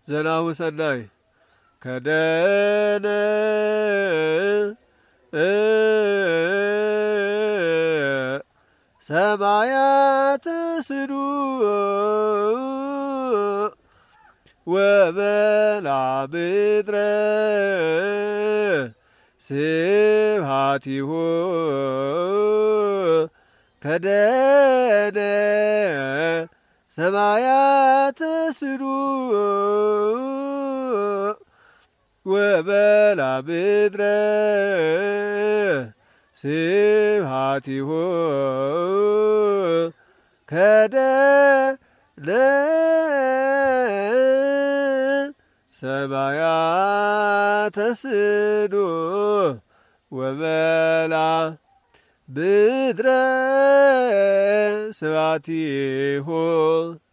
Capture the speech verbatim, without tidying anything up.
ዘናሁ ሰናይ ከደነ ሰማያት ስዱ ወመላ ምድረ ስብሐቲሁ ከደነ ሰማያት ስዱ ወመላ ምድረ ስብሐቲሁ ከደነ ሰማያት ስዱ ወመላ ምድረ ስብሐቲሁ